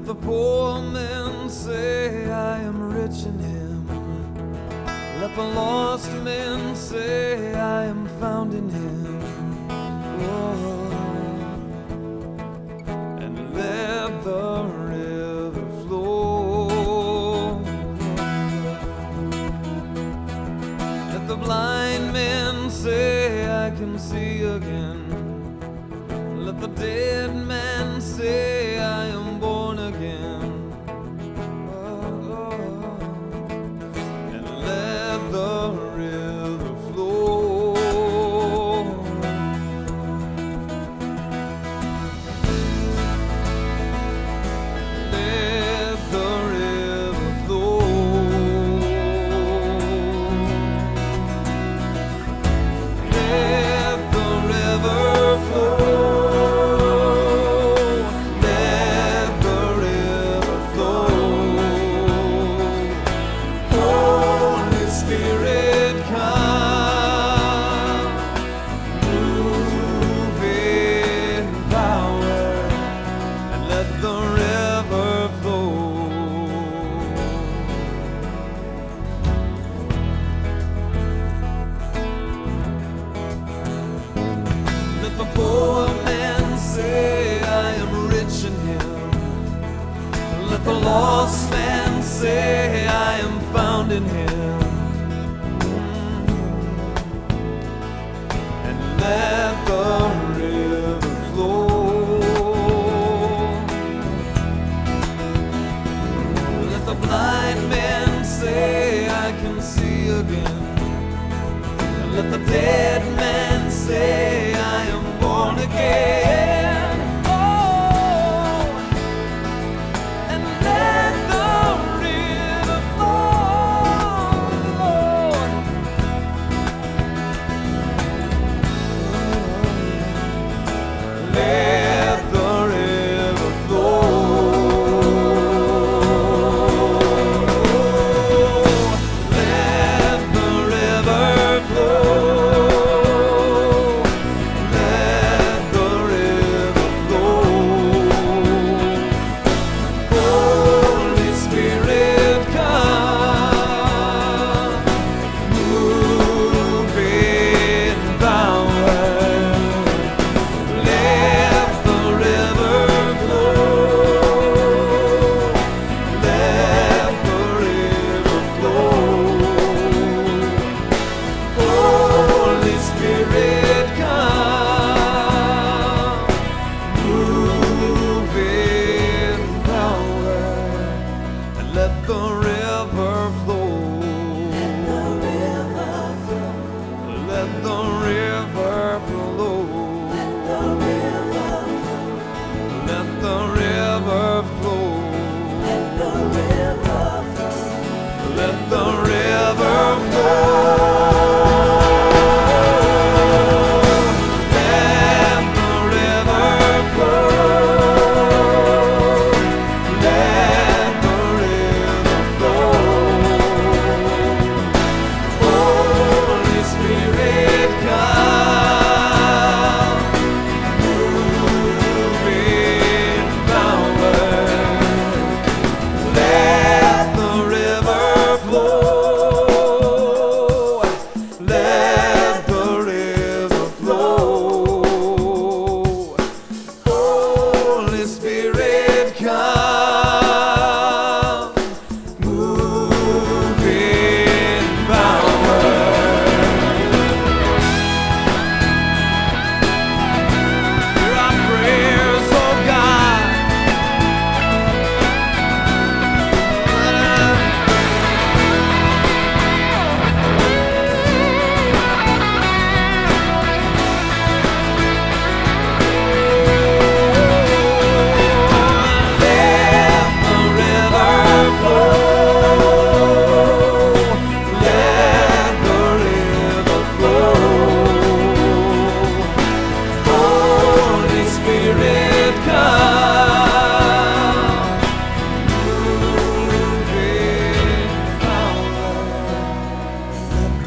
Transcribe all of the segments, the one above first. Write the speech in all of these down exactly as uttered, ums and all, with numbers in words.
the poor men say I am rich in him. Let the lost men say I am found in him. Oh, and let the river flow. Let the blind men say I can see again. Let the dead man say I am born again. Oh, and let the river flow. Let the river flow. Let the river flow. The poor man say I am rich in him. Let the lost man say I am found in him. And let the river flow. Let the blind man say I can see again. And let the dead man say I am born again. Oh, and let the river flow. Let the river flow. Let the river flow. Let the river flow. Let the river flow. Let the river flow. Let the river flow.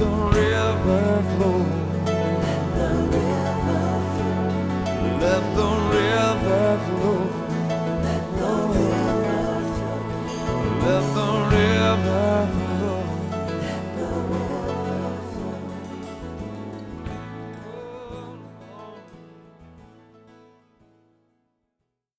Let the